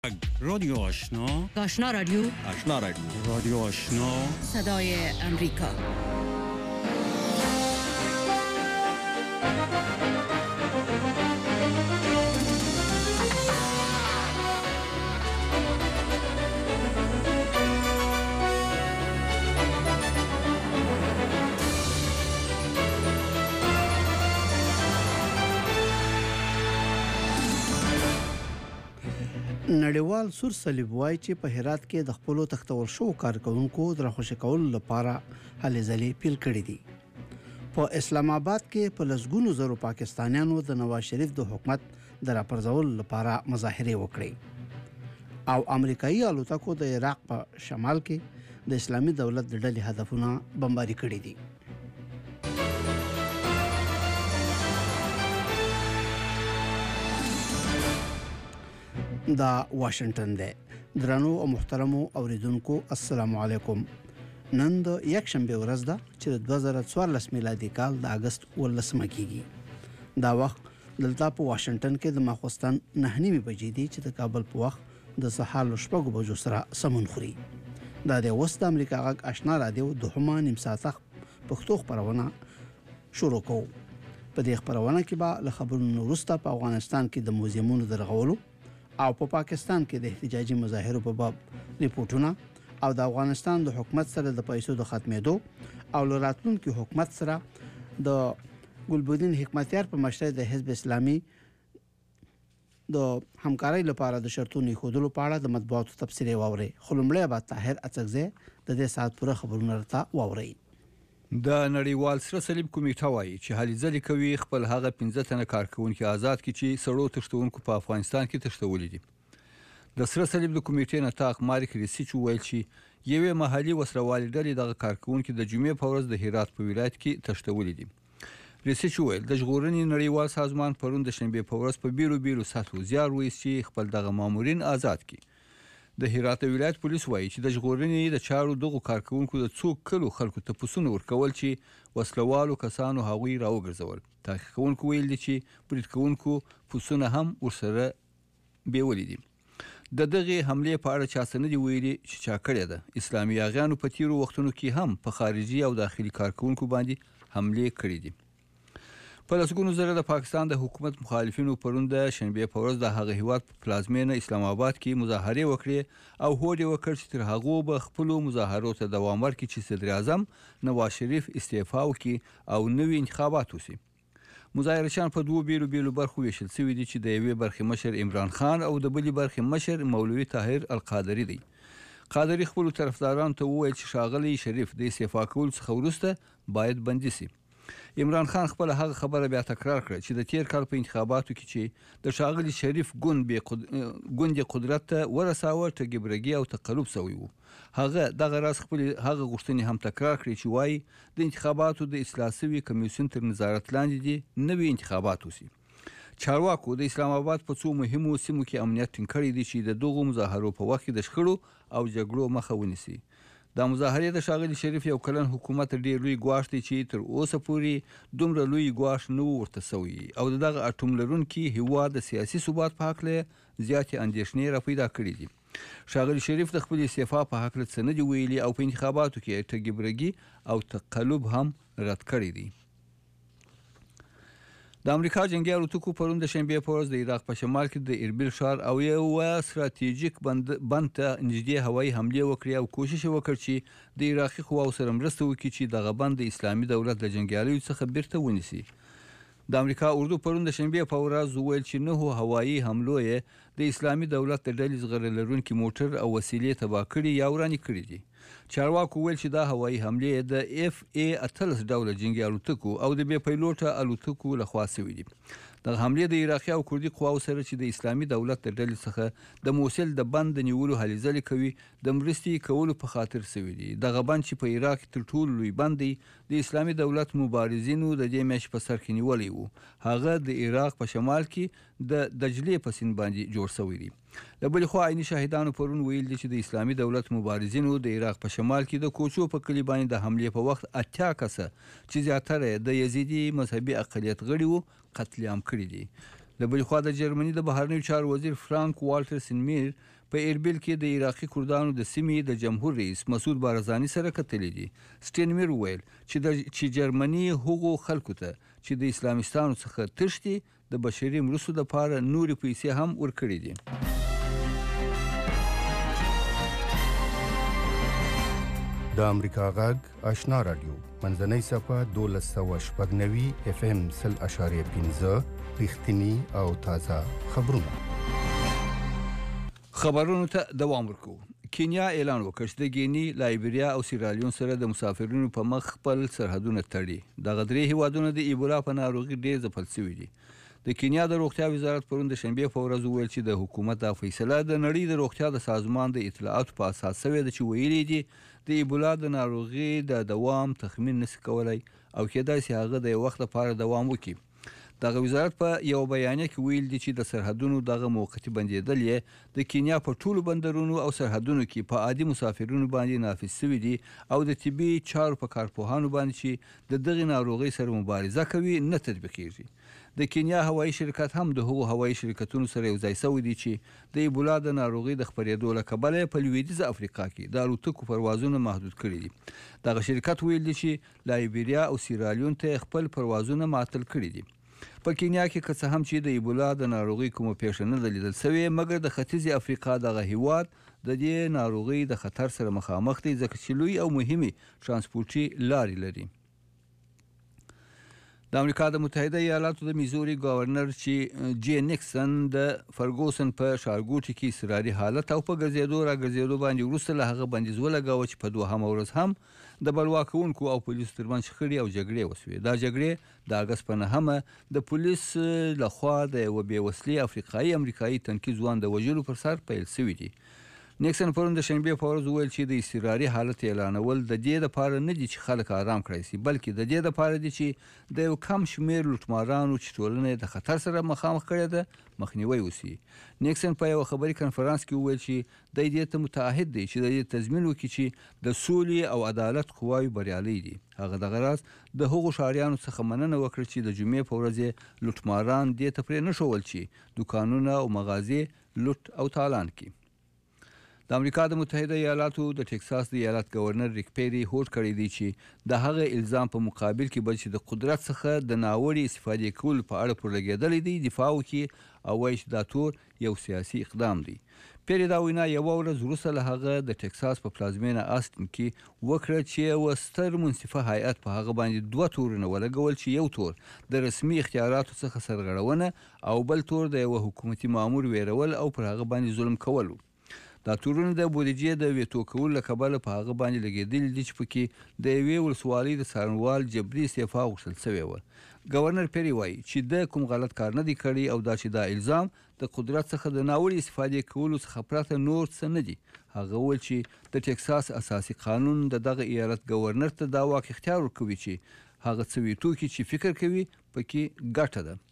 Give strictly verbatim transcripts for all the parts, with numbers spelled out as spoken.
رادیو آشنا آشنا رادیو آشنا رادیو رادیو آشنا صدای امریکا. نړیوال سور صلیب وایي چې په هرات کې د خپل تختور شو کارکونکو د راخوشي کول لپاره هلې ځلې پیل کړې دي. په اسلام آباد کې په لسګونو زرو پاکستانیانو د نواز شریف د حکومت د راپرځول لپاره مظاهره وکړې او امریکایي الوتکو د عراق په شمال کې د اسلامي دولت د ډلې هدفونه بمباري کړي دي. دا واشنگټن دی. درنو او محترمو اوریدونکو السلام علیکم. نن د یک شنبه ورځ ده چې د دوه زره څوارلس میلادي کال د اگست ولسمه کیږي. دا وخت دلته په واشنگټن کې د ماخوستن نه نیمه بجې دي چې د کابل په وخت د سهار شپږ بجو سره سمون خوري. دا د وست امریکا غږ آشنا رادیو دوهمه نیم ساعته پښتو خبرونه شروع کوو. په دې خبرونه کې به له خبرونو وروسته په افغانستان کې د موزیمونو درغولو او په پاکستان کې د احتجاجي مظاهرو په باب ریپورتونه او د افغانستان د حکومت سره د پیسو د ختمېدو او راتلونکي حکومت سره د ګلبدین حکمتیار په مشرۍ د حزب اسلامي د همکارۍ لپاره د شرطونو خودلو په اړه د مطبوعاتو تفسیر واوري. خلمړی با طاهر اڅکزه د دې سات پوره خبرونه راته واوري. د نړیوال سره صلیب کمیټه وایي چې هلې ځلې کوي خپل هغه پنځه تنه کارکونکي آزاد کړي چې سړو تښتونکو په افغانستان کې تښتولي دي. د سره صلیب د کمیټې نتاق مارک ریسیچ ویل چې یوې محلي وسروالي ډلې دغه کارکونکي د جمعې په ورځ د هرات په ولایت کې تښتولي دي. ریسیچ ویل د ژغورنې نړیوال سازمان پرون د شنبې په ورځ په بیرو بیرو ساتلو زیار وایست چې خپل دغه مامورین آزاد کړي. د هرات ولایت پولیس وایي چې د ژغورنې د چارو دغه کارکونکو د څو کلو خلکو ته پسونه ورکول چې وسلوالو کسانو هغوی راوګرځول. تحقیقونکو ویل دي چې بریدکونکو پسونه هم ورسره بیولې دي. د دغه حمله په اړه چا څه نه دی ویلي چې چا کړې ده. اسلامي اغیانو په تیرو وختونو کې هم په خارجي او داخلي کارکونکو باندې حمله کړې دي. په لسګونو زره د پاکستان د حکومت مخالفینو پرون د شنبې په ورځ د هغه هیواد په پلازمینه اسلام آباد کې مظاهره وکړې او هوډ یې وکړ چې تر هغه به خپل مظاهرو ته دوام ورکړي چې صدر اعظم نواز شریف استعفا وکړي او نوي انتخابات وشي. مظاهرچیان په دوه بیلو بیلو برخو ویشل شوي دي چې د یوې برخې مشر عمران خان او د بلې برخې مشر مولوي طاهر القادری دی. قادری خپل طرفدارانو ته وویل چې ښاغلی شریف د استعفا کولو څخه وروسته باید بندي شي. عمران خان خپل هغه خبره بیا تکرار کړه چې د تیر کال په انتخاباتو کې چې د ښاغلي شریف ګوند به قد... ګوند قدرت ته ورساوه ټګبرګي او تقلب شوی وو. هغه دغه راز خپل هغه غوښتنې هم تکرار کړې چې وایي د انتخاباتو د اصلاح شوي کمیسیون تر نظارت لاندې دي نوي انتخابات وشي. چارواکو د اسلام آباد په څو مهمو سیمو کې امنیت ټینګ کړی دی چې د دغو مظاهرو په وخت کې د شخړو او جګړو مخه ونیسي. د مظاهرې د ښاغلي شریف یو کلن حکومت ډیر لوی ګواښ دی چې تر اوسه پورې دومره لوی ګواښ نه ورته شوی او دغه اټوم لرونکي هیواد د سیاسي ثبات په هکله زیاتې اندېښنې را پیدا کړې دي. ښاغلي شریف د خپل استعفا په هکله څه نه دي ویلي او په انتخاباتو کې ټګبرګي او تقلب هم رد کړی دی. د امریکا جنگي الوتکو پرون د شنبې په ورځ د عراق په شمال کې د اربیل ښار او یو ستراتیژیک بند بند ته نږدې هوایي حمله وکړې او کوشش وکړ چې د عراقي قواو سره مرسته وکړي چې دغه بند د اسلامي دولت د جنګیالیو څخه بیرته ونیسي. د امریکا اردو پرون د شنبې په ورځ ویل چې نه هوایي حملو یې د اسلامي دولت د ډلې زغر لرونکي موټر او وسیلې تباه کړي یا ورانې کړي دي. چارواکو ویل چې دا هوایي حملې د اف ای اتلس ډوله جنگي الوتکو او د بې پیلوټه الوتکو لخوا شوې دي. دغه حملې د عراقي او کردي قواو سره چې د اسلامي دولت د ډلې څخه د موصل د بند د نیولو هلې ځلې کوي د مرستې کولو په خاطر شوې دي. دغه بند چې په عراق تر ټولو لوی بند دی د اسلامي دولت مبارزینو د دې میاشتې په سر کې نیولی وو. هغه د عراق په شمال کې د دجلې په سیند باندې جوړ شوی دی. له بلې خوا عیني شاهدانو پرون ویل دي چې د اسلامي دولت مبارزینو د عراق په شمال کې د کوچو په کلي باندې د حملې په وخت اتیا کسه چې زیاتره د یزیدي مذهبي اقلیت غړي وو قتل عام کړي دي. له بلې خوا د جرمني د بهرنیو چارو وزیر فرانک والټر سینمیر په ایربیل کې د عراقي کردانو د سیمې د جمهور رئیس مسعود بارزاني سره کتلي دي. سټینمیر وویل چې د چې جرمني هغو خلکو ته چې د اسلامستانو څخه تښتي د بشري مرستو دپاره نورې پیسې هم ورکړي دي. د امریکا غږ آشنا رادیو منځنۍ صفحه دولس سوه شپږ نوي اف ام سل اشاریه پنځه رښتیني او تازه خبرونه. خبرونو ته دوام ورکوو. کینیا اعلان وکړ چې د ګینی، لایبریا او سیرالیون سره د مسافرینو په مخ خپل سرحدونه تړي. دغه درې هیوادونه د ایبولا په ناروغي ډېر ځپل شوي دي. د کینیا د روغتیا وزارت پرون د شنبې په ورځ وویل چې د حکومت دا فیصله د نړۍ د روغتیا د سازمان د اطلاعاتو په اساس شوې ده چې ویلي دي د ایبولا د ناروغي د دوام تخمین نشي کولای او کېدای شي هغه د یو وخت لپاره دوام وکړي. دغه وزارت په یو بیانیه کې ویل دي چې د سرحدونو دغه موقتي بندیدل یې د کینیا په ټولو بندرونو او سرحدونو کې په عادي مسافرینو باندې نافذ شوي دي او د طبي چارو په کارپوهانو باندې چې د دغې ناروغۍ سره مبارزه کوي نه تطبیقیږي. د کینیا هوایي شرکت هم د هغو هوایي شرکتونو سره یوځای شوی دی چې د ایبولا د ناروغۍ د خپرېدو له کبله په لویدیځه افریقا کې د الوتکو پروازونه محدود کړي دي. دغه شرکت ویل دي چې لایبریا او سیرالیون ته خپل پروازونه معطل کړي دي. په کینیا کې که څه هم چې د ایبولا د ناروغۍ کومه پیښه نه ده لیدل شوې، مګر د ختیځې افریقا دغه هیواد د دې ناروغۍ د خطر سره مخامخ دی ځکه چې لوی او مهمې ترانسپورټي لارې لري. د امریکا د متحده ایالاتو د میزوري گورنر چې جی نیکسن د فرګوسن په ښارګوټي کې اضطراري حالت او په ګرځېدو را ګرځېدو باندې وروسته له هغه بندیز ولګاوه چې په دوهمه ورځ هم د بلوا کوونکو او پولیسو ترمنځ شخړې او جګړې وسوې. دا جګړې د اګست په نهمه د پولیس لخوا د یوه بېوسلې افریقایي امریکایي تنکي ځوان د وژلو پر سر پیل شوي دي. نیکسن پرون د شنبې په ورځ وویل چې د اضطراري حالت اعلانول د دې دپاره نه دي چې خلک آرام کړی شي، بلکې د دې دپاره دي چې د یو کم شمېر لوټمارانو چې ټولنه د خطر سره مخامخ کړې ده مخنیوی وشي. نیکسن په یوه خبري کنفرانس کې وویل چې دی دې ته متعهد دی چې د دې تضمین وکړي چې د سولې او عدالت قواوې بریالۍ دي. هغه دغه راز د هغو ښاریانو څخه مننه وکړه چې د جمعې په ورځ یې لوټماران دې ته پرې نه ښول چې دوکانونه او مغازې لوټ او تالان کړي. د امریکا د متحده ایالاتو د ټکساس د ایالت گورنر ریک پیری هوډ کړی دی چې د هغه الزام په مقابل کې بل چې د قدرت څخه د ناوړي استفادې کولو په اړه پرلګېدلی دی دفاع وکړي او وایي چې دا تور یو سیاسي اقدام دی. پیری دا وینا یوه ورځ وروسته له هغه د ټکساس په پلازمینه آستین کې وکړه چې یوه ستر منصفه هیئت په هغه باندې دوه تورونه ولګول چې یو تور د رسمي اختیاراتو څخه سرغړونه او بل تور د یوه حکومتي مامور ویرول او پر هغه باندې ظلم کول. دا تورونه د بودیجې د ویتو کولو له کبله په هغه باندې لګېدلي دي چې پکې د یوې ولسوالۍ د څارنوال جبري استعفا غوښتل شوې وه. گورنر پیری وایي چې د کوم غلط کار نه دی کړی او دا چې دا الزام د قدرت څخه د ناوړي استفادې کولو څخه پرته نور څه نه دي. هغه وویل چې د ټکساس اساسي قانون د دغه ایالت گورنر ته دا واک اختیار ورکوي چې هغه څه ویتو کړي چې فکر کوي پکې ګټه ده.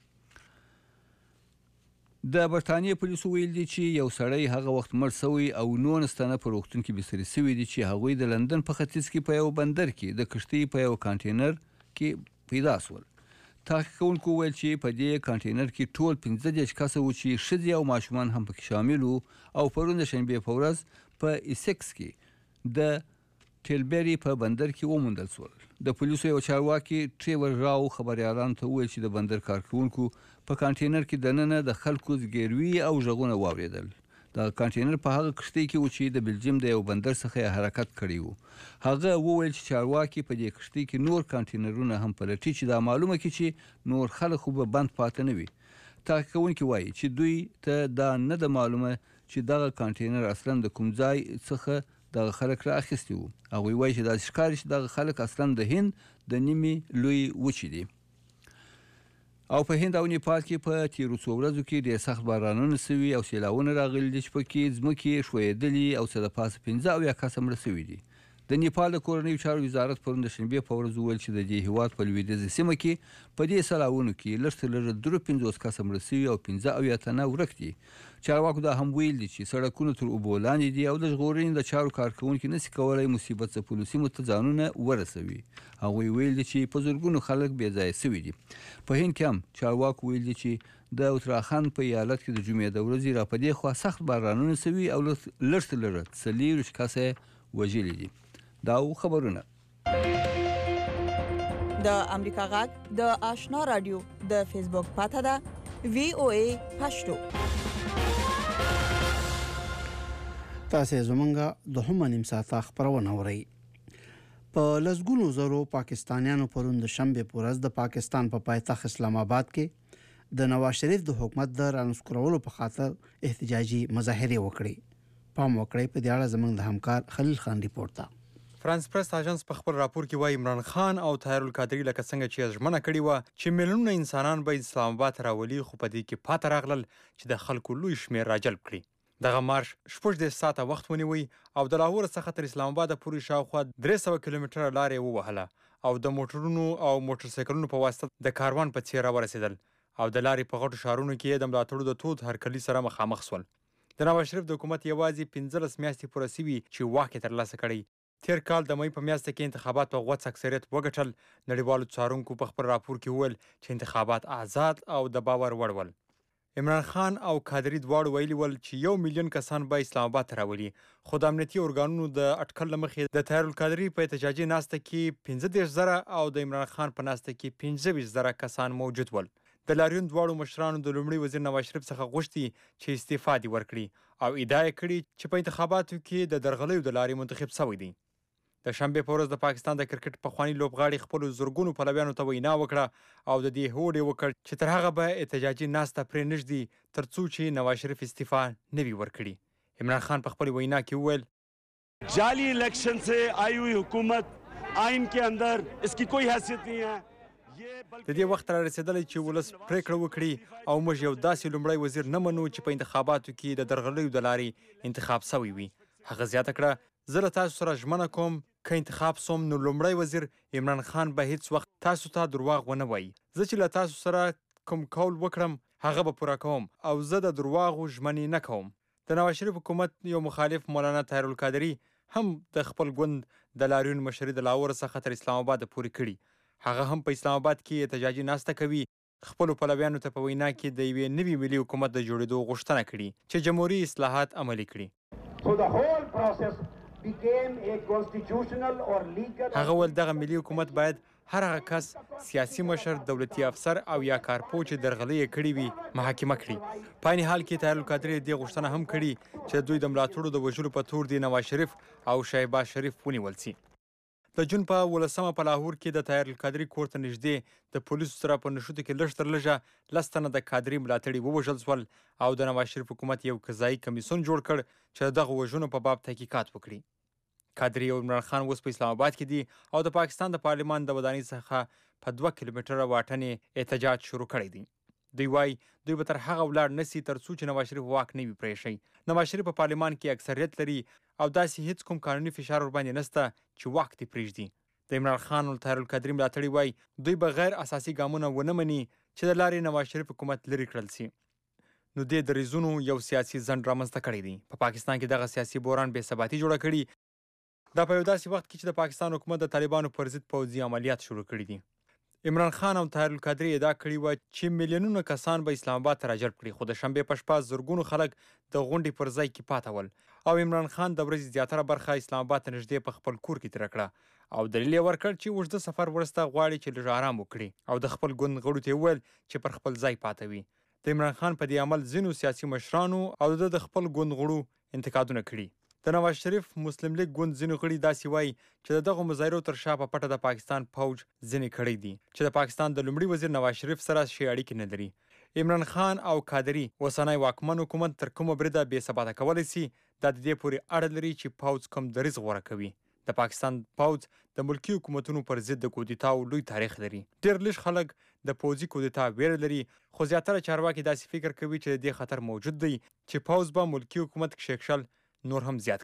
د برټانیې پولیسو ویل دي چې یو سړی هغه وخت مړ شوی او نولس تنه په روغتون کې بستري شوي دي چې هغوی د لندن په ختیځ کې په یو بندر کې د کښتۍ په یو کانټینر کې پیدا شول. تحقیق کوونکو ویل چې په دې کانټینر کې ټول پنځه دېرش کسه وو چې ښځې او ماشومان هم پکې شامل وو او پرون د شنبې په ورځ په ایسکس کې د ټیلبري په بندر کې وموندل شول. د پولیسو یو چارواکي ټریور راو خبریالانو ته وویل چې د بندر کارکوونکو په کانټینر کې دننه د خلکو زګیروي او غږونه واورېدل. د کانټینر په هغه کښتۍ کې و چې د بلجیم د یو بندر څخه حرکت کړی و. هغه وویل چې چارواکي په دې کښتۍ کې نور کانټینرونه هم پلټي چې دا معلومه کړي چې نور خلک خو به بند پاتې نه وي. تحقیق کوونکي وایي چې دوی ته دا نه ده معلومه چې دغه کانټینر اصلا د کوم ځای څخه دغه خلک را اخیستي وو. هغوی وایي چې داسې ښکاري چې دغه خلک اصلا د هند د نیمې لوی وچې دي. او په هند او نیپال کې په تیرو څو ورځو کې ډېر سخت بارانونه شوي او سیلاونه راغلي دي چې پکې ځمکې ښویېدلي او څه د پاسه پنځه اویا کسه مړه شوي دي. د نیپال د کورنیو چارو وزارت پرون د شنبې په ورځ وویل چې د دې هیواد په لویدیځه سیمه کې په دې سلاونو کې لږ تر لږه درې پنځوس کسه مړه شوي او پنځه اویا تنه ورک دي. چارواکو دا هم ویل دي چې سړکونه تر اوبو لاندې دي او د ژغورنې د چارو کارکوونکي نشي کولی مصیبت څپلو سیمو ته ځانونه ورسوي. هغوی ویل دي چې په زرګونو خلک بې ځایه شوي دي. په هند کې هم چارواکو ویل دي چې د اتراخند په ایالت کې د جمعې د ورځې را په دې خوا سخت بارانونه شوي او لږ تر لږه څلېرویشت کسه وژلي دي. دا خبرونه د امریکا غږ د آشنا رادیو د فیسبوک پاته ده وی او ای پښتو. تاسو زمونږه د هم نیم ساعت خبرونه اورئ. په لسګونو زرو پاکستانیانو پرون د شنبه په ورځ د پاکستان په پایتخت اسلام آباد کې د نواز شریف د حکومت د رانسکورولو په خاطر احتجاجي مظاهره وکړي. پام وکړئ په دې اړه زموږ د همکار خلیل خان ریپورت ده. فرانس پریس اژانس په خپل راپور کې وايي عمران خان او طاهر القادری لکه څنګه چې ژمنه کړې و چې میلیونونه انسانان به اسلام آباد راولي، خو په دې کې پاتې راغلل چې د خلکو لوی شمېر راجلب کړي. دغه مارش شپږ دېرش ساعته وخت ونیوي او د لاهور څخه تر اسلام آباد پورې شاوخوا درې سوه کیلومتره لارې ووهله او د موټرونو او موټرسایکلونو په واسطه د کاروان په څېر راورسېدل او د لارې په غټو ښارونو کې د ملاتړو د تود هرکلي سره مخامخ شول. د نواز شریف د حکومت یوازې پنځلس میاشتې پوره شوي چې واک یې ترلاسه کړی. تیر کال د مې په میاشت کې انتخابات په غوڅ اکثریت وګټل. نړیوالو څارونکو په خپل راپور کې وویل چې انتخابات آزاد او د باور وړ ول. عمران خان او قادری دواړو ویلي ول چې یو میلیون کسان به اسلام آباد ته راولي، خو د امنیتي ارګانونو د اټکل له مخې د طاهر القادری په احتجاجي ناسته کې پنځه دېرش زره او د عمران خان په ناسته کې پنځه ویشت زره کسان موجود ول. د لاریون دواړو مشرانو د لومړي وزیر نواز شریف څخه غوښتي چې استعفا دې ورکړي او ادعا یې کړې چې په انتخاباتو کې د درغلیو د لارې منتخب شوی دی. د شنبې په ورځ د پاکستان د کرکټ پخواني لوبغاړي خپلو زرګونو پلویانو ته وینا وکړه او د دې هوډ یې وکړ چې تر هغه به احتجاجي ناسته پرې نږدي تر څو چې نواز شریف استعفا نه وي ورکړي. عمران خان په خپل وینا کې وویل جعلی الیکشن سے آئی ہوئی حکومت آئین کے اندر اس کی کوئی حیثیت نہیں ہے. د دې وخت را رسېدلی چې ولس پریکړه وکړي او موږ یو داسې لومړی وزیر نه منو چې په انتخاباتو کې د درغلیو د لارې انتخاب شوی وي. هغه زیاته کړه زه له تاسو سره ژمنه کوم که انتخاب سوم نو لومړی وزیر عمران خان به هیڅ وخت تاسو ته دروغ ونه وایي. زه چې له تاسو سره کوم قول وکړم هغه به پوره کوم او زه د دروغو ژمنې نه کوم. د نواز شریف حکومت یو مخالف مولانا طاهر القادری هم د خپل ګوند د لاریون مشري د لاهور څخه تر اسلام آباد پورې کړي. هغه هم په اسلام آباد کې احتجاجي ناسته کوي. خپلو پلویانو ته په وینا کې د یوې نوي ملي حکومت د جوړېدو غوښتنه کړې چې جمهوري اصلاحات عملي کړي. هغه ول دغه ملي حکومت باید هر هغه کس سیاسي مشر، دولتي افسر او یا کارپو چې درغلي یې کړې وي محاکمه کړي. په عین حال کې طاهر القادری دې غوښتنه هم کړې چې دوی د ملاتړو د وژلو په تور د نواز شریف او شهباز شریف ونیول شي. د جون په ولسمه په لاهور کې د طاهر القادری کور ته نږدې د پولیسو سره په نښتو کې لږ تر لږه لس تنه د قادري ملاتړي ووژل شول او د نواز شریف حکومت یو قضایي کمیسیون جوړ کړ چې دغه وژنو په باب تحقیقات وکړي. قادري او عمران خان اوس په اسلام آباد کې دي او د پاکستان د پارلمان د ودانۍ څخه په دوه کیلومتره واټن احتجاج شروع کړی دی. دوی وایي دوی به تر هغه ولاړ نسی تر څو چې نواز شریف واک نه وي پرېښی. نواز شریف په پارلمان کې اکثریت لري او داسې هیڅ کوم قانوني فشار ورباندې نشته چې واک دې پرېږدي. د عمران خان او طاهر القادری ملاتړي وایي دوی به غیر اساسي ګامونه ونه مني چې د لارې نواز شریف حکومت لرې کړل شي. نو دې دریځونو یو سیاسي ځنډ رامنځته کړی دی. په پاکستان کې دغه سیاسي بحران بې ثباتي جوړه کړي. دا په یو داسې وخت کې چې د پاکستان حکومت د طالبانو پر ضد پوځي عملیات شروع کړي دي. عمران خان او طاهر القادری ادعا کړې وه چې میلیونونه کسان به اسلام آباد ته راجلب کړي، خو د شنبې په شپه زرګونو خلک د غونډې پر ځای کې پاته ول او عمران خان د ورځې زیاتره برخه اسلام آباد ته نږدې په خپل کور کې تېره کړه او دلیل یې ورکړ چې اوږده سفر وروسته غواړي چې لږ آرام وکړي او د خپل ګوند غړو ته یې وویل چې پر خپل ځای پاته وي. د عمران خان په دې عمل ځینو سیاسي مشرانو او د خپل ګوند غړو انتقادونه کړي. د نواز شریف مسلم لیگ ګوند ځینو غړي داسې وایي چې د دغو مظاهرو تر شا په پټه د پاکستان پوج ځینې کړی دي چې د پاکستان د لومړي وزیر نواز شریف سره ښې اړیکې نه لري. عمران خان او قادری اوسنی واکمن حکومت تر کومه بریده بې ثباته کولی شي دا د دې پورې اړه لري چې پوځ کوم دریځ غوره کوي. د پاکستان پوځ د ملکي حکومتونو پر ضد د کودتاو لوی تاریخ لري. ډېر لږ خلک د پوځي کودتا ویره لري، خو زیاتره چارواکي داسې فکر کوي چې د دې خطر موجود دی چې پوځ به ملکي حکومت کښېکښل نور هم زیات کړي.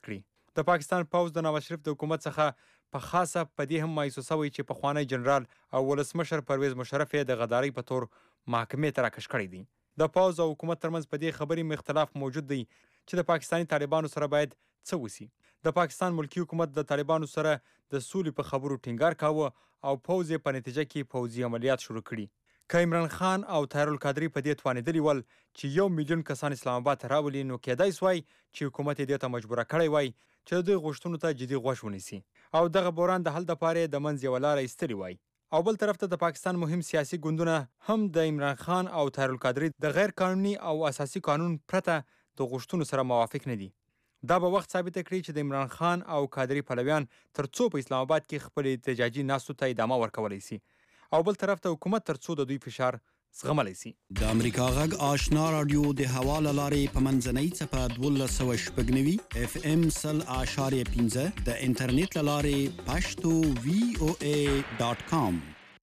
د پاکستان پوځ د نواز شریف د حکومت څخه په خاصه په دې هم مایوسه شوی چې پخوانی جنرال او ولسمشر پرویز مشرف یې د غدارۍ په تور محکمې ته راکش کړی دی. د پوځ او حکومت ترمنځ په دې خبرې اختلاف موجود دی چې د پاکستاني طالبانو سره باید څه وسی. د پاکستان ملکی حکومت د طالبانو سره د سولې په خبرو ټینګار کاوه او پوځ یې په نتیجه کې پوځي عملیات شروع کړي. که عمران خان او طاهر القادري په دې توانېدلي ول چې یو میلیون کسان اسلام آباد ته راولي، نو کېدای سوای چې حکومت یې دې ته مجبوره کړی وای چې د دوی غوښتنو ته جدي غوږ ونیسي او دغه بحران د حل دپاره د منځ یوه لاره ایستلې وای. او بل طرف ته د پاکستان مهم سیاسي ګوندونه هم د عمران خان او طاهر القادري د غیر قانوني او اساسي قانون پرته د غوښتنو سره موافق نه دي. دا به وخت ثابت کړي چې د عمران خان او قادري پلویان تر څو په اسلام آباد کې خپل احتجاجي ناستو ته ادامه ورکولی سي او بل طرف ته حکومت تر څو د دوی فشار زغملی سي. د امریکا غږ آشنا رادیو د حواله لارې په منځنۍ څپه دولس سوه شپږ نوي اف ام سل اعشاریه پنځه د انټرنیټ له لارې پښتو وی او ای ډاټ کام.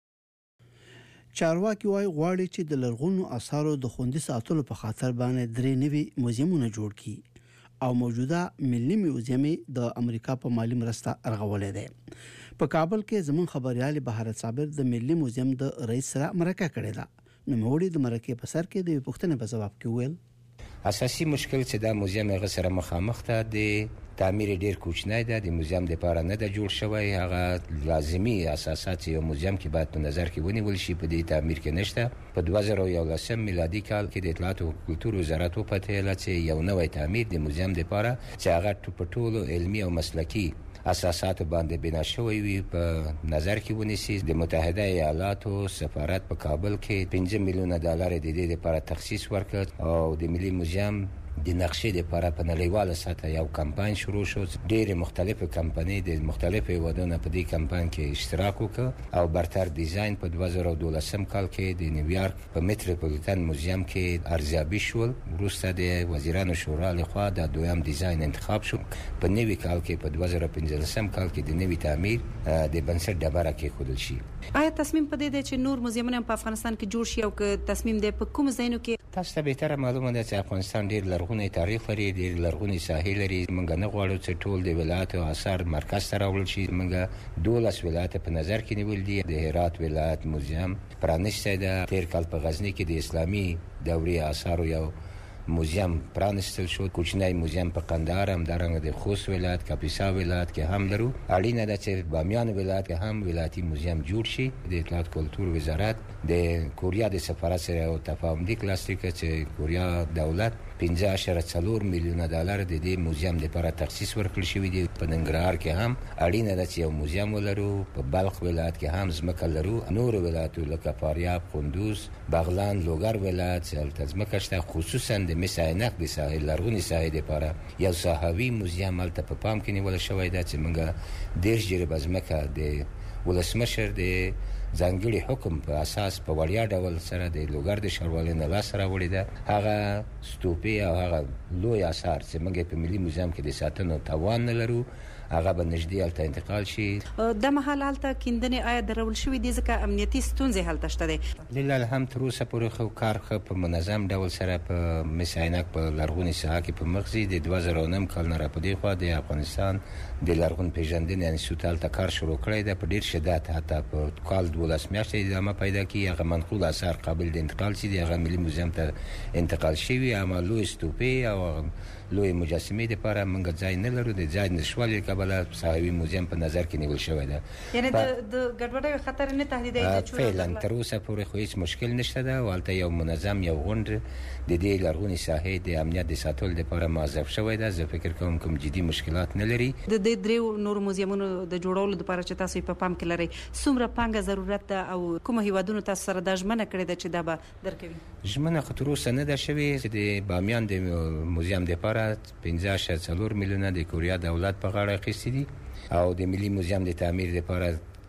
چارواکي وایي غواړي چې د لرغونو آثارو د خوندي ساتلو په خاطر باندې درې نوي موزیمونه جوړ کړي او موجوده ملي میوزیم د امریکا په مالی مرسته ارغولې ده. په کابل کې زمون خبريال بهارت صابر د ملي موزیم د رئیس سره مرکه کړې ده. نو موړي د مرکه په سر کې د پښتنې په جواب کې ویل اساسي مشکل چې د موزیم هغه سره مخامخ ته د تعمیر ډیر کوچنی ده، د موزیم لپاره نه د جوړ شوی. هغه لازمی اساسات یو موزیم کې باید په نظر کې ونیول شي، په دې تعمیر کې نشته. په دوه زره او یولسم میلادي کال کې د اطلاعات او کلتور وزارت په تهیه چې یو نوی تعمیر د موزیم لپاره چې هغه په ټولو علمي او مسلکي اساسات باندې بنا شوی وي په نظر کې ونیسي. د متحده ایالاتو سفارت په کابل کې پنځه میلیونه ډالر د دې لپاره تخصیص ورکړ او د ملي موزیم د نقشې لپاره په نړیواله سطح یو کمپاین شروع شو. ډېرې مختلفې کمپنۍ د مختلفو هیوادونو په دې کمپاین کې اشتراک وکړ او برتر ډیزاین په دوه زره او دولسم کال کې د نیویارک په میټروپولیټن موزیم کې ارزیابي شول. وروسته د وزیرانو شورا لخوا د دویم ډیزاین انتخاب شو. په نوي کال کې په دوه زره پنځلسم کال کې د نوي تعمیر د بنسټ ډبره کېښودل شي. آیا تصمیم په دې دی چې نور موزیمونه په افغانستان کې جوړ شي او که تصمیم دی په کوم ځایونو کې؟ تاسو ته بهتره معلومه ده چې افغانستان ډېر لرغونی تاریخ لري، ډېر لرغونی ساحل لري. موږ نه غواړو چې ټول د ولایت او آثار مرکز ته راوړل شي. موږ دولس ولایت په نظر کې نیول دي. د هرات ولایت موزیم پرانیستی ده. تیر کال په غزني کې د اسلامي دورې آثارو یو موزیم پرانستل شو. کوچنی موزیم په قندهار هم دارنګه د خوست ولایت کاپیسا ولایت کې هم لرو. اړینه ده چې بامیان ولایت کې هم ولایتي موزیم جوړ شي. د اطلاعات کلتور وزارت د کوریا د سفارت سره یو تفاهم لیک لاسلیک کړ چې کوریا دولت پنځه اعشاریه څلور میلیونه ډالر د دې موزیم لپاره تخصیص ورکړل شوی دی. په ننګرهار کې هم اړینه ده چې یو موزیم ولرو. په بلخ ولایت کې هم ځمکه لرو. نور ولایتونه لکه فاریاب، کندوز، بغلان، لوګر ولایت چې ځمکه شته، خصوصا د مس عینک د ساحل لرغونی ساحل لپاره یو ساحوي موزیم هلته په پام کې نیول شوی ده چې موږ دېرش جریبه ځمکه د ولسمشر د ځانګړي حکم په اساس په وړیا ډول سره د لوګر د ښاروالۍ نه لاسته راوړې ده. هغه ستوپې او هغه لوی آثار چې موږ په ملي موزیم کې د ساتنو توان نه لرو، هغه به نږدې هلته انتقال شي. د مهال هلته کیندنې آیا درول شوي دي ځکه امنیتي ستونزې هلته شته دی؟ لله الحمد تر اوسه پورې خو کار ښه په منظم ډول سره په مس عینک په لرغونې ساحه کې په مخ ځي. د دوه زره او نهم کال نه را په دې خوا د افغانستان د لرغون پیژندنې انستیتوت هلته کار شروع کړی ده په ډېر شدت. حتی په کال دولس میاشتې ادامه پیدا کړي. هغه منقول آثار قابل د انتقال شي. هغه ملي موزیم ته انتقال شوي. اما لوی ستوپې او لوی مجسمې لپاره موږ ځای نه لرو. د ځای نشتوالي له کبله ساحوي موزیم په نظر کې نیول شوی ده. یعنې د ګډوډۍ خطر نه تهدیدوي؟ فعلا تر اوسه پورې خو هیڅ مشکل نشته ده. هلته یو منظم یو غونډ د دې لرغونې ساحې د امنیت د ساتلو لپاره موظف شوی ده. زه فکر کوم کوم جدي مشکلات نه لري. د دې درېو نورو موزیمونو د جوړولو لپاره چې تاسو په پام کې لرئ څومره پانګه ضرورت ده او کومه هیوادونو تاسو سره دا ژمنه کړې ده چې دا به درکوي؟ ژمنه خو تر اوسه نه ده شوې. د بامیان د موزیم لپاره پنځه اعشاریه څلور میلیونه د کوریا دولت په غاړه اخیستي دي او د ملي موزیم د تعمیر لپاره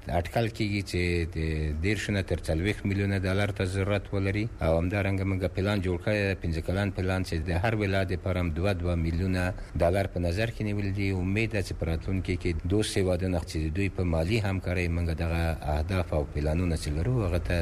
اټکل کیږي چې د دیرشونه تر څلوېښت میلیونه ډالر ته ضرورت ولري او همدارنګه موږ پلان جوړ کړی پنځه کلن پلان چې د هر ولایت لپاره دوه دوه میلیونه ډالر په نظر کې نیول دي. امید ده چې په راتلونکي کې دوه هیوادونه چې دوی په مالی همکارۍ موږ دغه اهداف او پلانونه چې لرو هغه ته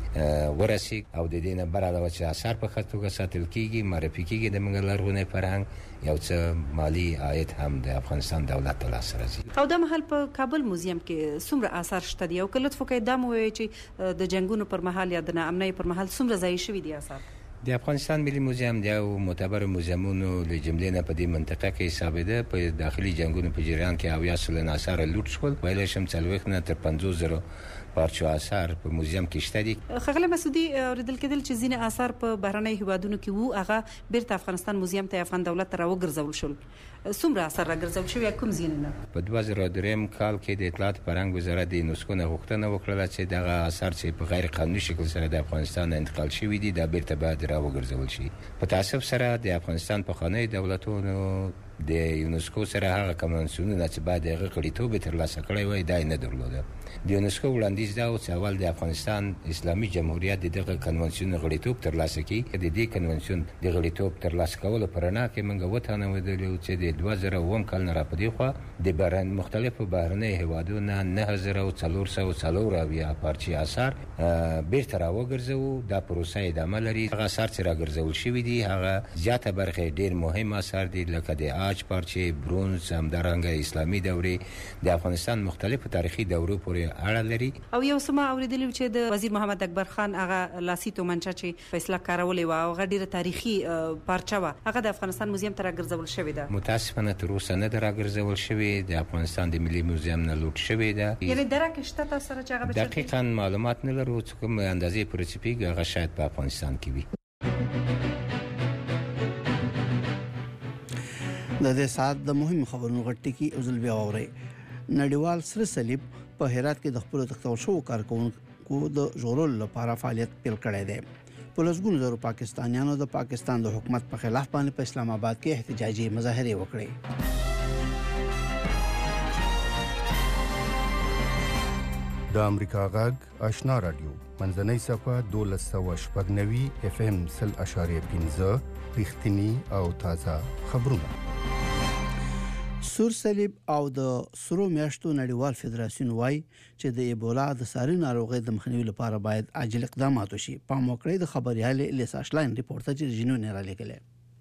د ورسي او د دې نه بر علاوه چې اثر په خط توګه ساتل کیږي معرفي کیږي د موږ لرغونی فرهنګ یو څه مالی عاید هم د افغانستان دولت ته لاس راځي. او د محل په کابل موزیم کې څومره آثار شته دي او کله لطف وکړئ دا مو وایي چې د جنگونو پر مهال یا د ناامنۍ پر مهال څومره ځای شوي دي آثار؟ د افغانستان ملي موزیم د یو معتبر موزیمونو له جملې نه په دې منطقه کې حساب ده. په داخلي جنگونو په جریان کې اویا سلنه آثار لوټ شول. ویل شم څلوېښت نه تر پنځوس زره پارچو آثار په موزیم کې شته دي. خغله مسعودي اوریدل کېدل چې ځینې آثار په بهرنۍ هیوادونو کې وو هغه بیرته افغانستان موزیم ته افغان دولت ته راوګرځول شول. څومره آثار راګرځول شوي کوم ځینې نه؟ په دوه زره درې کال کې د اطلاعات فرهنګ وزارت د یونسکو نه غوښتنه وکړه چې دغه آثار چې په غیر قانوني شکل سره د افغانستان نه انتقال شوي دي دا بیرته باید راوګرځول شي. په تاسف سره د افغانستان پخوانی دولتونو د یونسکو سره هغه کنوانسیونونه چې باید هغه غړیتوب ترلاسه کړی وای دا نه درلوده. د یونسکو وړاندیز دا و چې اول د افغانستان اسلامي جمهوریت دغه کنوانسیون غړیتوب ترلاسه کړي. د دې کنوانسیون د غړیتوب ترلاسه کولو پرنا کې موږ وته ودرلو چې د دوه زره اووه کال نه را پدې خو د بهرن مختلفو بهرنۍ هیوادونو نه زره څلور سوه څلور اویا پارچې آثار بیرته راوګرځو. دا پروسه ادامه لري. هغه آثار چې راګرځول شوي دي هغه زیاته برخه ډیر مهم آثار دي لکه د آج پارچې برونز همدارنګه اسلامي دورې د افغانستان مختلفو تاریخي دورو پورې اړه لري. او یو سم اوریدلی چې د وزیر محمد اکبر خان هغه لاسي تومنچه چې فیصله کارولې و او هغه ډیره تاریخي پارچه و هغه د افغانستان موزیم ته راګرځول شوې ده. متاسفانه تر اوسه نه راګرځول شوې. د افغانستان د ملي موزیم نه لوټ شوې ده. یعنی درک شته تاسو سره چې هغه دقیقاً معلومات نه لرو چې کوم اندازې پرچپیږي هغه شاید په افغانستان کې وي. د دې سات د مهم خبرونو غټي کې اوزل بیا اوري. نړیوال سره صلیب په هرات کې د خپل تختول شو کارکونکو د ژغورلو لپاره فعالیت پیل کړی دی. په لسګونو زرو پاکستانیانو د پاکستان د حکومت په خلاف باندې په اسلام آباد کې احتجاجي مظاهره وکړې. د امریکا غږ آشنا رادیو منځنۍ صفه دولس سوه شپږ نوي اف ام سل اشاریه پنځه رښتینی او تازه خبرونه. سور صلیب او د سرو میاشتو نړیوال فدراسیون وایي چې د ایبولا د ساري ناروغۍ د مخنیوي لپاره باید عاجل اقدامات وشي. پام وکړئ د خبريال الیسا شلاین ریپورت چې جنونی را لګلې.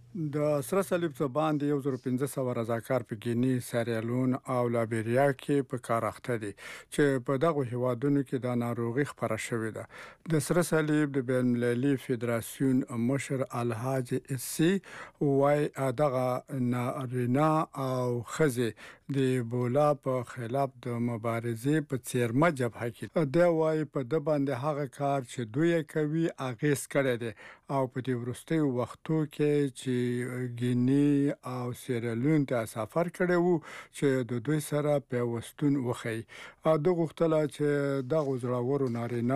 د سره صلیب څخه باندې یو زر پنځه سوه رضاکار په ګینی، سیریلیون او لایبیریا کې په کار اخته دي چې په دغه هیوادونو کې د ناروغي خبره شوې ده. د سره صلیب د بین المللي فدراسیون مشر الحاج اسی وای دغه نارینا او خزه د ایبولا په خلاف د مبارزې په څیرمه جبهه کې دا وای په د باندې هغه کار چې دوی کوي اغیز کړی دی او په دې ورستیو وختو کې چې ګینی او سیریلیون ته سفر کړی وو چې د دوی سره پیوستون وخی. د غوښتل چې د غوړورو نارینه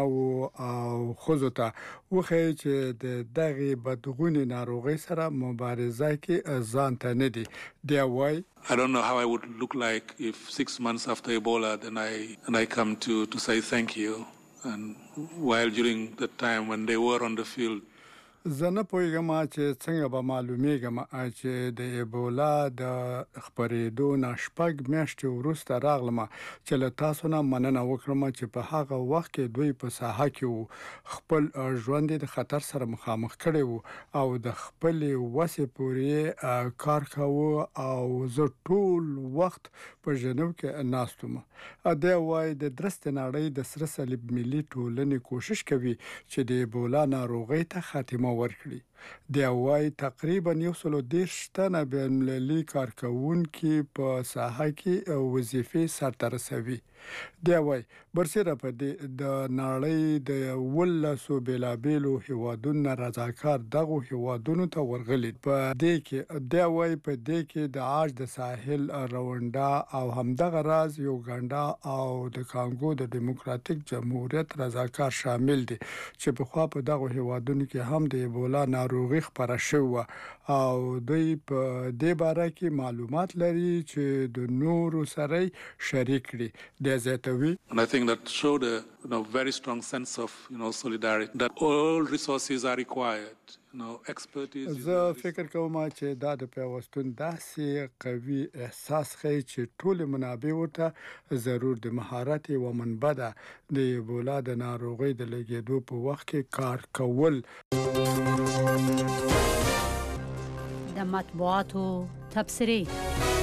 او خزو ته وخی چې د دغه بدغونی ناروغي سره مبارزه کې ځان ته نه دي. دی وای I don't know how I would look like if six months after Ebola then I and I come to to say thank you and while during the time when they were on the field. زنه پویګم چې څنګه به معلومیږم چې د ایبولا د خبرېدو نشپګ میاشتې وروسته راغلم چې له تاسو نه مننه وکړم چې په هغه وخت کې دوی په ساحه کې خپل ژوند د خطر سره مخامخ کړي وو او د خپل وسې پورې کار کاوه او زه ټول وخت په جنوب کې ناستم. دا وای د درست نړۍ د سره صلیب ملي ټولنې کوشش کوي چې د ایبولا ناروغي ته خاتمه ورکړي. دی وای تقریبا یو سلو دیرش تنه بین المللي کارکونکي په ساحه کې وظیفې سرته رسوي. دی وای برسره په د نړۍ د ولسو بلابلو هیوادونو رضاکار دغه هیوادونو ته ورغلي. په دې کې دی وای په دې کې د آج د ساحل رواندا او همدغه راز یوګاندا او د کانګو د دیموکراتیک جمهوریت رضاکار شامل دي چې په خوا په دغه هیوادونو کې هم د ایبولا ناروغي خپره شوه او دوی په دې باره کې معلومات لري چې د نورو سره شریک کړي. د زیاتوي And I think that showed a you know, very strong sense of you know, solidarity, that all resources are required. You know, expertise. زه فکر کوم چې دا د پیوستون داسې قوي احساس ښیي چې ټول منابع ورته ضرور د مهارت او منبع ده د ایبولا د ناروغۍ د لګېدو په وخت کې کار کول. د مطبوعاتو تبصرې.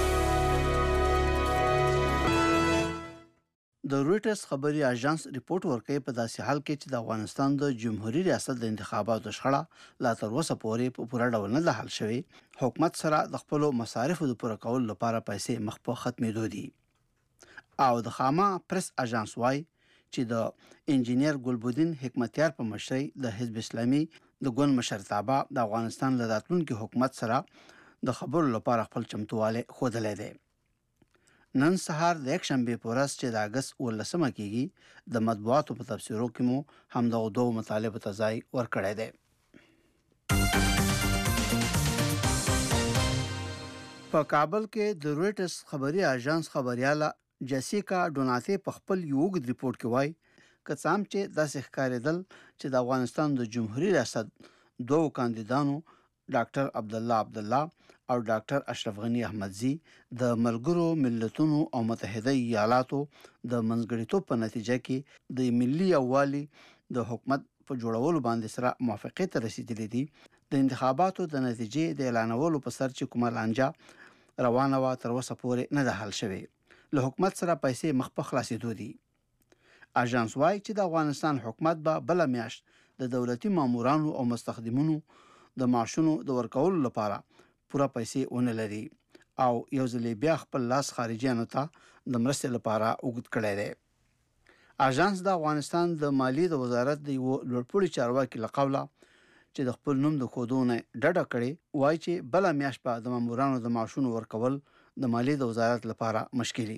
د رويټرز خبري اژانس ریپورت ورکوي په داسې حال کې چې د افغانستان د جمهوریت ریاست د انتخاباتو شخړه لا تر اوسه پورې په پوره ډول نه حل شوی. حکومت سره د خپل مصارفو د پوره کولو لپاره پیسې مخ په ختمېدو دي. او د خامه پریس اژانس وايي چې د انجینیر ګلبودین حکمتیار په مشرۍ د حزب اسلامي د ګوند مشرتابه د افغانستان له راتلونکي حکومت سره د خبرو لپاره خپل چمتواله خوده دی. نن سهار د یک شنبه په ورځ چې د اگست ولسمه کېږي د مطبوعاتو په تفسیرو کې مو هم د دوه مطالبه ته ځای ورکړی دی. په کابل کې د رويټرز خبري اژانس خبرياله جیسیکا ډوناته په خپل یو وګړي ریپورت کې وایي کڅام چې د ښکارېدل چې د افغانستان د جمهوریت ریاست دوه کاندیدانو ډاکټر عبد الله عبد الله او ډاکټر اشرف غنی احمدزي د ملګرو ملتونو او متحده ایالاتو د منځګړیتوب په نتیجه کې د ملي یووالي د حکومت په جوړولو باندې سره موافقه ته رسیدلې دي. د انتخاباتو د نتیجې د اعلانولو په سر چې کومه لانجه روانه و تر اوسه پورې نه ده حل شوې. له حکومت سره پیسې مخ په خلاصېدو دي. اژانس وايي چې د افغانستان حکومت به بل میاشت د دولتي مامورانو او مستخدمونو د معاشونو د ورکولو لپاره پوره پیسې ونه لري او یو ځل بیا خپل لاس خارجيانو ته د مرستې لپاره وګت کړی دی. اژانس د افغانستان د مالی د وزارت د یو لوړپوړي چارواکي لقوله چې د خپل نوم د خودونه ډډه کړي وایي چې بل میاشت په د مامورانو د معاشونو ورکول د مالی د وزارت لپاره مشکلي.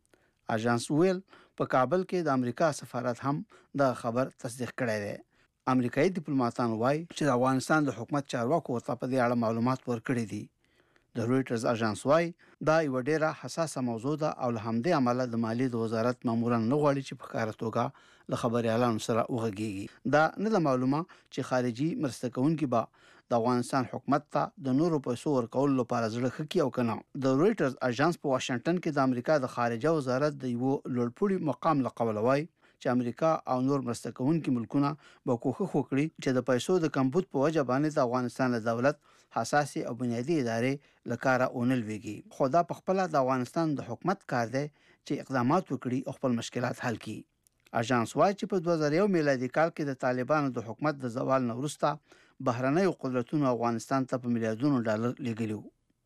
اژانس ویل په کابل کې د امریکا سفارت هم دا خبر تصدیق کړی دی. امریکایي ډیپلوماټان وایي چې د افغانستان د حکومت چارواکو ورته په دې اړه معلومات ورکړي دي. د رويټرز اژانس وايي دا یو ډیره حساسه موضوع ده او له همدې عمله د مالی د وزارت ماموران نه غواړي چې په کار توګه له خبريالانو سره وغږیږي. دا نه د معلومه چې خارجي مرسته کوونکي به د افغانستان حکومت ته د نورو پیسو ورکول لپاره زړه خکې او کنه. د رويټرز اژانس په واشنگټن کې د امریکا د خارجه وزارت د یو لوړپوړي مقام لقوله وايي چې امریکا او نور مرسته کوونکي ملکونه به کوښښ وکړي چې د پیسو د کمبود په وجه باندې د افغانستان له دولت حساسي او بنیادی ادارې لکاره اونل ویږي. خو دا په خپل د افغانستان د حکومت کار دی چې اقدامات وکړي او خپل مشکلات حل کړي. اژانس وايي چې په دوه زره یو میلادي کال کې د طالبانو د حکومت د زوال نه وروسته بهرنۍ قدرتونو افغانستان ته په میلیارډونو ډالر لګیلو،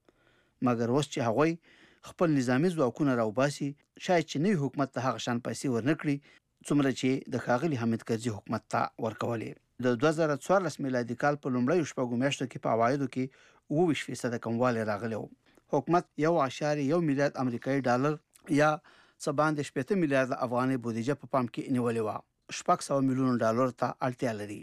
مګر اوس چې هغوی خپل نظامی ځواکونه راوباسي شاید چې نوی حکومت ته هغه شان پیسې ورنکړي څومره چې د ښاغلي حامد کرزي حکومت ته ورکولې. د دوه زره څوارلس میلادي کال په لومړیو شپږو میاشتو کې په عوایدو کې اووه ویشت فیصده کموالی راغلی و. حکومت یو اعشاریه یو میلیارډ امریکایي ډالر یا څه باندې شپېته میلیارډ افغاني بودیجه په پام کې نیولې وه. شپږ سوه میلیونه ډالر ته اړتیا لري.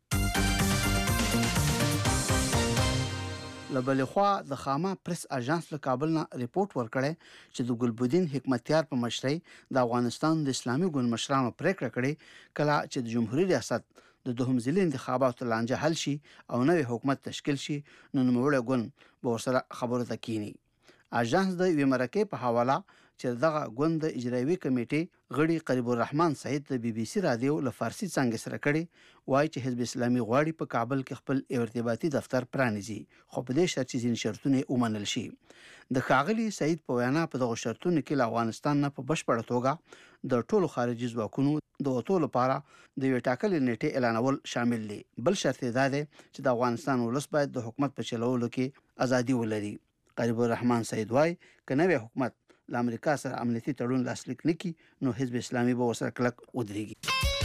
لبلې خوا د خامه پریس اژانس له کابل نه ریپورت ورکړی چې د ګلبودین حکمتیار په مشرۍ د افغانستان د اسلامي ګوند مشرانو پریکړه کړې کله چې د جمهوریت ریاست د دوهم ځلي انتخاباتو لانجه حل شي او نوی حکومت تشکیل شي نو نوموړی ګوند به ورسره خبرو ته کینی. اژانس د یوې مرکې په حواله چې دغه ګوند د اجرایوي کمیټې غړي قریب الرحمن سعید د بي بي سي رادیو له فارسي څنګه سره کړي وایي چې حزب اسلامي غواړي په کابل کې خپل ارتباطي دفتر پرانیزي خو په دې شرط چې ځینې شرطونه ومنل شي. د ښاغلي سعید په وینا په دغه شرطونو کې له افغانستان نه په بشپړه توګه د ټولو خارجي ځواکونو د وتو لپاره د یوې ټاکلې نیټې اعلانول شامل دي. بل شرط یې دا دی چې د افغانستان ولس باید د حکومت په چلولو کې ازادي ولري. قریب الرحمن سعید وایي که نوی حکومت له امریکا سره امنیتي تړون لاسلیک نکړي نو حزب اسلامي به ورسره کلک ودرېږي.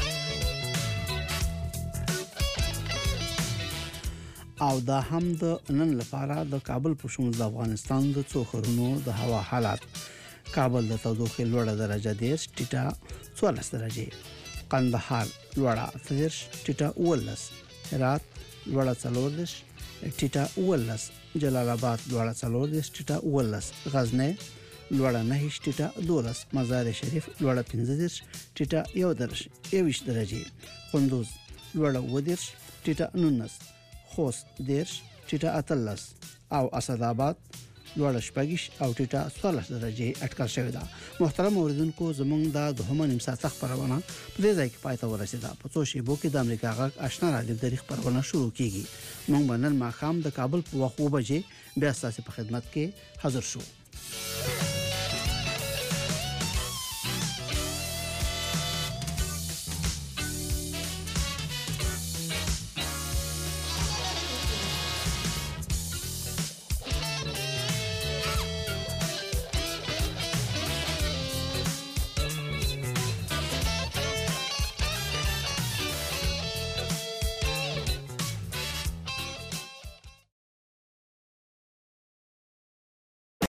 او دا هم د نن لپاره د کابل په شمول د افغانستان د څو ښارونو د هوا حالات. کابل د تودوخې لوړه درجه دېرش ټیټه څوارلس درجې، قندهار لوړه اته دېرش ټیټه اوولس، هرات لوړه څلور دېرش ټیټه اوولس، جلال آباد لوړه څلور دېرش ټیټه اوولس، غزنی لوړه نهه ټیټه دولس، مزار شریف لوړه پنځه دېرش ټیټه یو دېرش یوویشت درجې، کندوز لوړه اووه دېرش ټیټه نولس، خوست دېرش ټیټه اتلس او اسداباد لوړه شپږ او ټیټه څوارلس درجې اټکل شوې ده. محترم اوریدونکو، زموږ د دوهمه نیم ساعته خبرونه په دې ځای کې پای ته ورسېده. په څو شیبو کې د امریکا غږ آشنا رادیو د خبرونه شروع کیږي. موږ به نن ماښام د کابل په وخت اوه بجې بیا ستاسو په خدمت کې حاضر شو.